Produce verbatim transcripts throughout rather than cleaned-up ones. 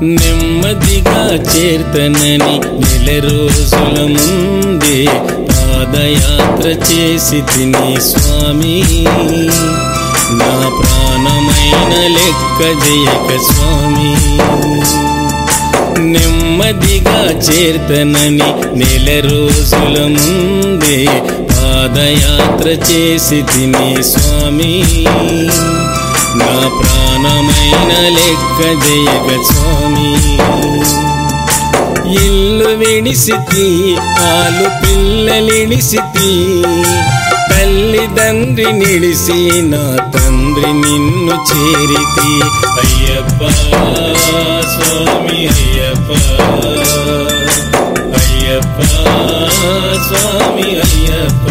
నెమ్మదిగా చేర్తనని నెల రోజుల ముందే పాదయాత్ర చేసి తిని స్వామి, నా ప్రాణమైన లెక్క జయక స్వామి. నెమ్మదిగా చేర్తనని నెల రోజుల ముందే పాదయాత్ర చేసి తిని స్వామి, నా ప్రాణమైన లెక్క జయక స్వామి. ఇల్లు విడిసితి, ఆలు పిల్లలిడిసితి, తల్లిదండ్రి నిడిసి నా తండ్రి నిన్ను చేరితి. అయ్యప్ప స్వామి అయ్యప్ప, అయ్యప్ప స్వామి అయ్యప్ప.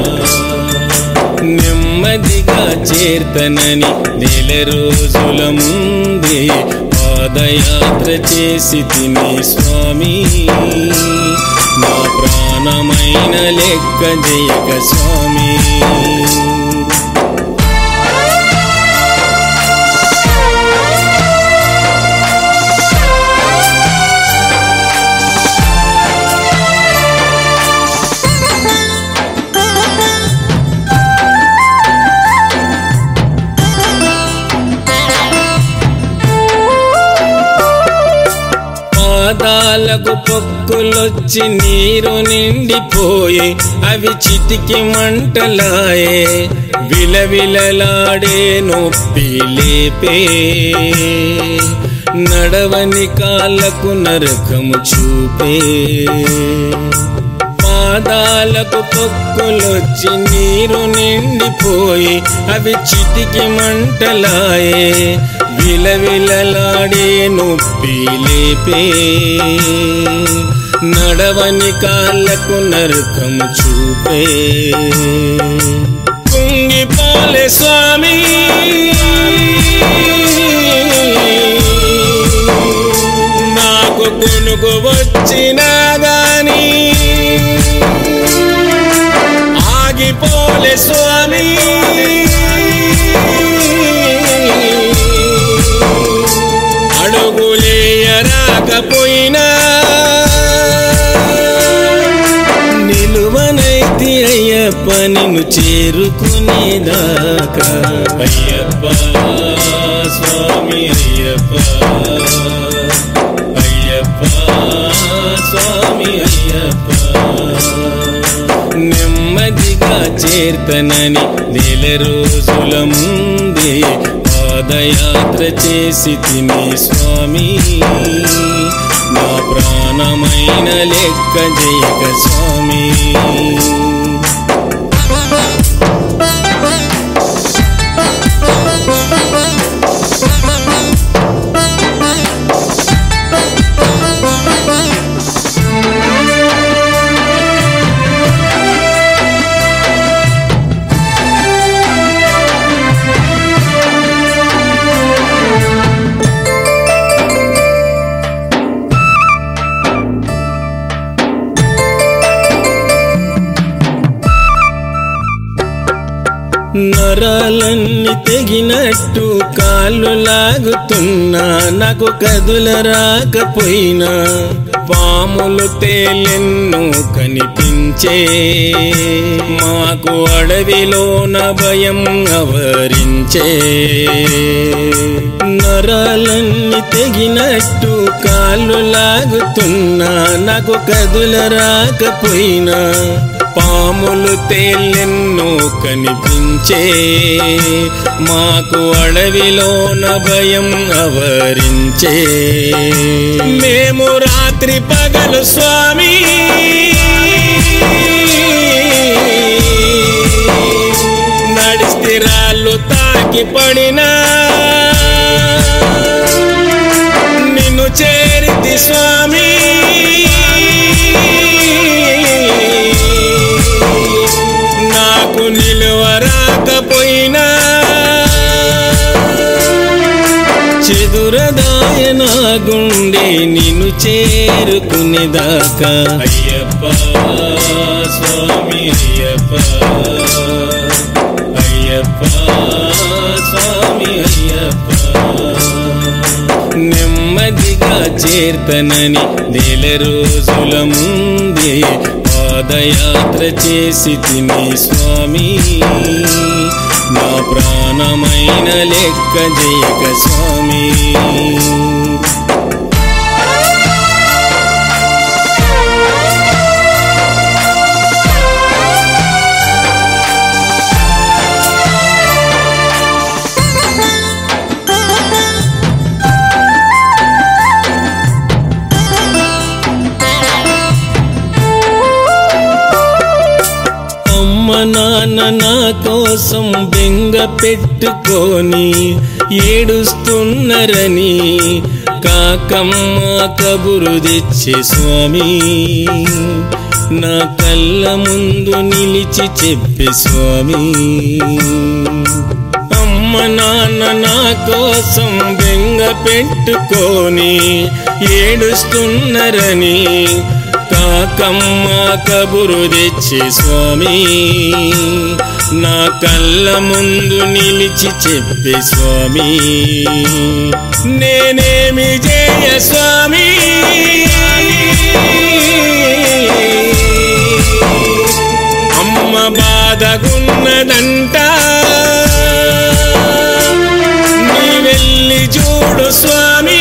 నెమ్మదిగా చేర్తనని నెల రోజుల ముందే పాదయాత్ర చేసి తిని స్వామి, నా ప్రాణమైన లెక్క జయక స్వామి. పాదాలకు పొక్కులొచ్చి నీరు నిండిపోయి అవి చిటికి మంటలాయే, విలవిలలాడే నొప్పి లేపే, నడవని కాళ్ళకు నరకము చూపే. పాదాలకు పొక్కులొచ్చి నీరు నిండిపోయి అవి చిటికి మంటలాయే, విలవిలలాడే నొప్పి లేపే, నడవని కాళ్ళకు నరకము చూపే. కుంగిపోలే స్వామి నాకు కొనుకు వచ్చినా గాని, ఆగిపోలే స్వామి అడుగులేయరాకపోయినా, నిలువనైతి అయ్యప్ప నిన్ను చేరుకునేదాకా. అయ్యప్ప స్వామి అయ్యప్ప, అయ్యప్ప స్వామి అయ్యప్ప. నెమ్మదిగా చేర్తనని నెల రోజుల ముందే పాదయాత్ర చేసి తిని స్వామి, నా ప్రాణమైన లెక్క జయక స్వామి. నరాలన్నీ తెగినట్టు కాళ్ళు లాగుతున్నా, నాకు కదుల రాకపోయినా, పాములు తేలెన్నో కనిపించే, మాకు అడవిలోన భయం ఆవరించే. నరాలన్నీ తెగినట్టు కాళ్ళు లాగుతున్నా, నాకు కదుల రాకపోయినా, పాములు తేలెన్నో కనిపించే, మాకు అడవిలోన భయం ఆవరించే. మేము రాత్రి పగలు స్వామి నడిస్తే రాళ్ళు తాకి పడినా, నిన్ను చేరితి స్వామి నాకు నిలువరాకపోయినా, చెదురదాయ నా గుండె నిన్ను చేరుకునేదాకా. అయ్యప్ప స్వామి అయ్యప్ప, అయ్యప్ప స్వామి అయ్యప్ప. నెమ్మదిగా చేర్తనని నెల రోజుల ముందే పాదయాత్ర చేసి తిని స్వామి, నా ప్రాణమైన లెక్క జయక స్వామి. నాన్న నా కోసం బెంగ పెట్టుకొని ఏడుస్తున్నరని కాకమ్మ కబురు తెచ్చే స్వామి, నా కళ్ళ ముందు నిలిచి చెప్పే స్వామి. అమ్మ నాన్న నా కోసం బెంగ పెట్టుకొని ఏడుస్తున్నరని కాకమ్మ కబురు తెచ్చే స్వామి, నా కళ్ళ ముందు నిలిచి చెప్పే స్వామి. నేనేమి చేయ స్వామి, అమ్మ బాధగున్నదంట, నీ వెళ్ళి చూడు స్వామి.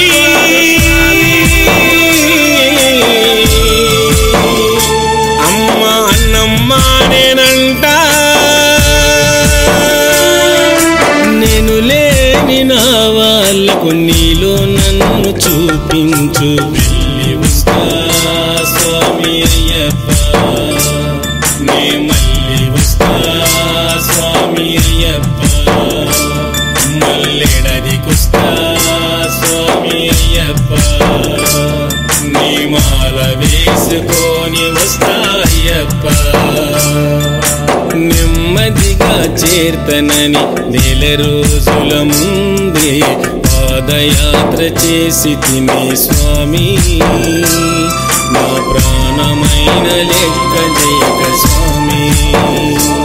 నేను లేని నా వాళ్ళకు నీలో నన్ను చూపించు, వెళ్ళి వస్తా స్వామి అయ్యప్ప, నే మళ్ళీ వస్తా స్వామి అయ్యప్ప, మల్లెడదికొస్తా స్వామి అయ్యప్ప, నీ మాల వేసుకొని వస్తా అయ్యప్ప. నెమ్మదిగా చేర్తనని నెల రోజుల ముందే పాదయాత్ర చేసి తినే స్వామి, నా ప్రాణమైన లెక్క జయక స్వామి.